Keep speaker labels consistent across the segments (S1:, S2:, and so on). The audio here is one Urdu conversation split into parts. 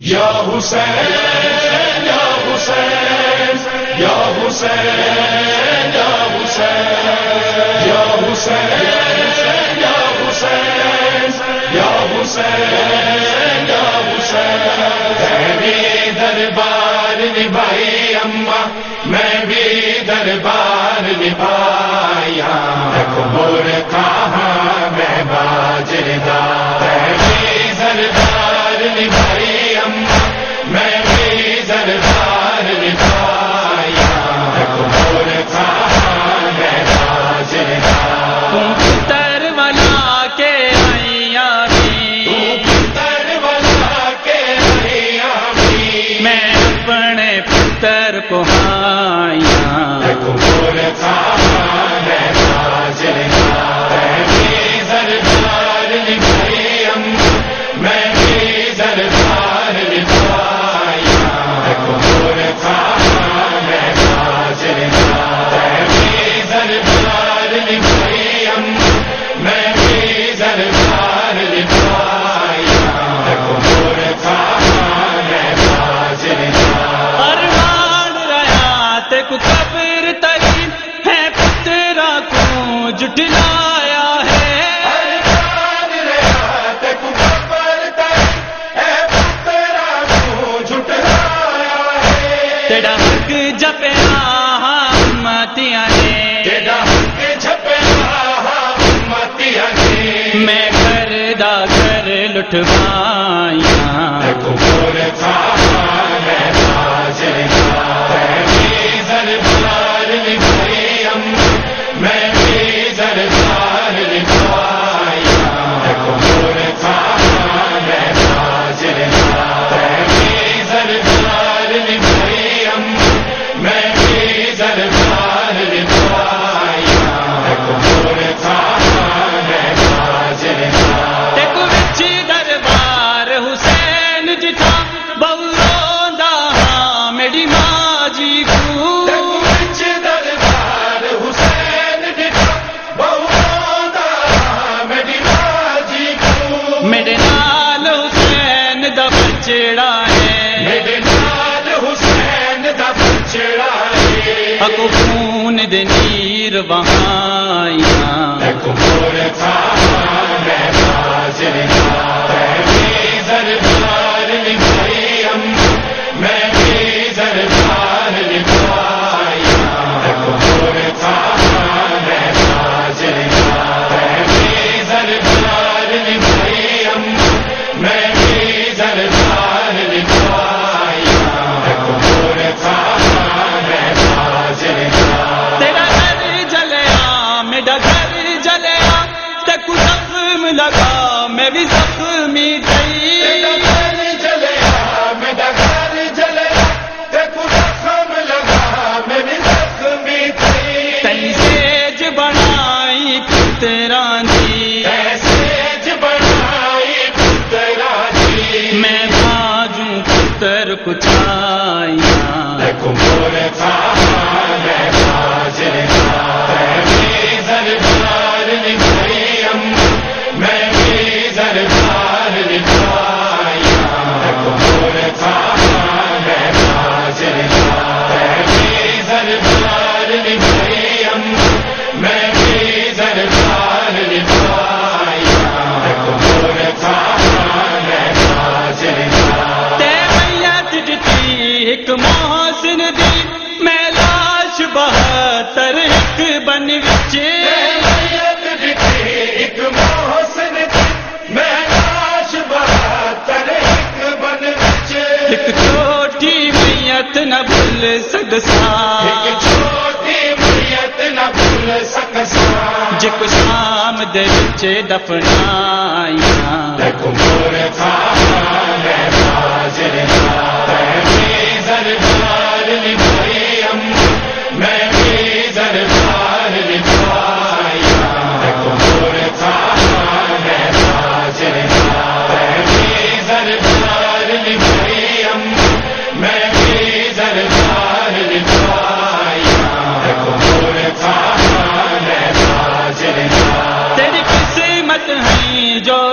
S1: یا حسین یا حسین یا حسین یا حسین یا حسین یا حسین یا حسین یا حسین میں بھی دربار نبھائی اماں میں بھی دربار نبھایا اکبر کہاں میں باجدہ میں بھی دربار نبھائی اماں میں بھی دربار نبھایا اکبر کہاں میں باجدہ
S2: پتر والا کے آئیاں
S1: پتر والا کے آئیاں
S2: میں اپنے پتر کو آئیاں
S1: اکبر کہاں میں باجدہ میں بھی دربار نبھائی اماں میں بھی دربار نبھایا اکبر کہاں میں باجدہ میں بھی دربار نبھائی اماں میں بھی دربار نبھایا اکبر کہاں میں باجدہ
S2: ارمان رہا تے کو قبر تری ہے پترا کو جھٹلایا ہے
S1: ارمان رہا تے کو قبر تری ہے پترا کو جھٹلایا ہے
S2: تیرا حق جپیا امتیاں نے
S1: تیرا حق جھپیا امتیاں نے
S2: میں کردہ کر لٹھوائیاں
S1: اکبر کہاں میں باجدہ میں بھی دربار نبھائی اماں میں بھی دربار نبھایا اکبر کہاں میں باجدہ میں بھی دربار نبھائی اماں میں بھی دربار نبھایا اکبر کہاں میں باجدہ
S2: تے کو وچ دربار حسین جتھا بہو روندا ہاں میری ماں جی کو
S1: دربار حسین دکھا بہت میری باجی کو
S2: میرے نال حسین دا بچڑا ہے
S1: میرے نال حسین دا بچڑا ہے
S2: اکو خون دے نیر وہائیاں
S1: اکبر کہاں میں باجدہ میں بھی دربار نبھائی اماں میں بھی دربار نبھایا اکبر کہاں میں باجدہ میں بھی دربار نبھائی اماں میں بھی دربار نبھایا اکبر کہاں میں باجدہ
S2: تیرا گھر جلیا میرا گھر جلیا تے کو زخم لگا میں بھی زخمی تھی
S1: جلیا میرا گھر جلیا دیکھو زخم لگا میری زخمی تھی
S2: تئی سیج بنائی پتراں دی
S1: ایسے بنائی پترا جی
S2: میں بھاجوں پتر کو چھائیاں
S1: اکبر کہاں میں باجدہ میں بھی دربار نبھائی اماں میں بھی دربار نبھایا اکبر کہاں میں باجدہ میں بھی دربار نبھائی اماں میں بھی دربار نبھایا اکبر کہاں میں باجدہ
S2: تے میت جتی ایک محسن دی میں لاش 72 ایک بن وچ
S1: میت دکھی ایک محسن دی میں لاش 72 ایک بن وچ
S2: ایک چھوٹی میت نہ بھول سکسا
S1: ایک چھوٹی میت نہ بھول سکسا
S2: جے کو شام دے وچ دفنائیاں
S1: اکبر کہاں میں باجدہ میں بھی دربار نبھائی اماں میں بھی دربار نبھایا اکبر کہاں میں باجدہ میں بھی دربار نبھائی اماں میں بھی دربار نبھایا اکبر کہاں میں باجدہ
S2: تیری قسمت ہے جو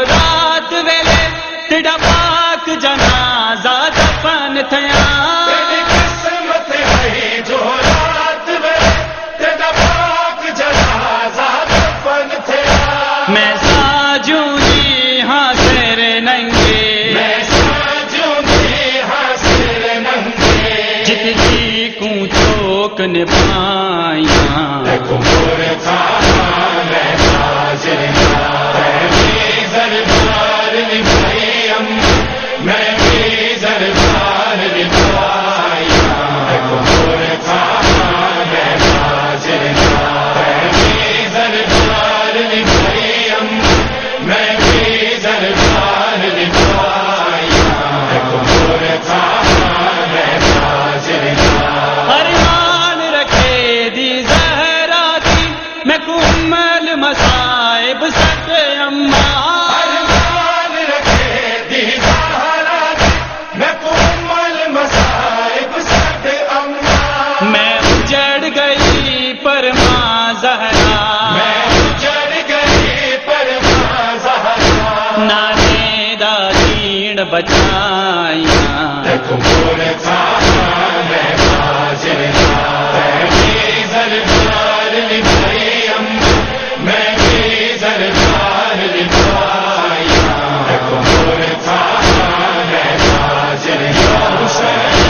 S2: نبھائیاں
S1: کمر تھا میں حاضر بھی دربار نبھائیم میں بھی دربار نبھائیا کمر تھا میں حاضر بھی دربار نبھائیم میں بھی دربار نبھائیا کمر تھا میں حاضر
S2: ارمان رکھے دی زہرا کی میں کمل مصائب سد اماں
S1: ارمان رکھے دی زہرا کی میں کمل مصائب سد اماں
S2: میں اجڑ گئی پر ماں زہرا
S1: میں اجڑ گئی پر ماں زہرا
S2: نانے دا جیڑ بچائیاں
S1: کمر تھا میں حاضر بھی دربار نبھائیم میں بھی دربار نبھائیا کمر تھا میں حاضر حسین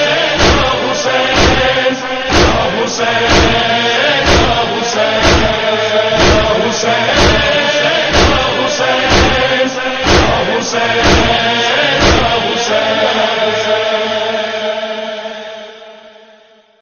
S1: حسین حسین حسین حسین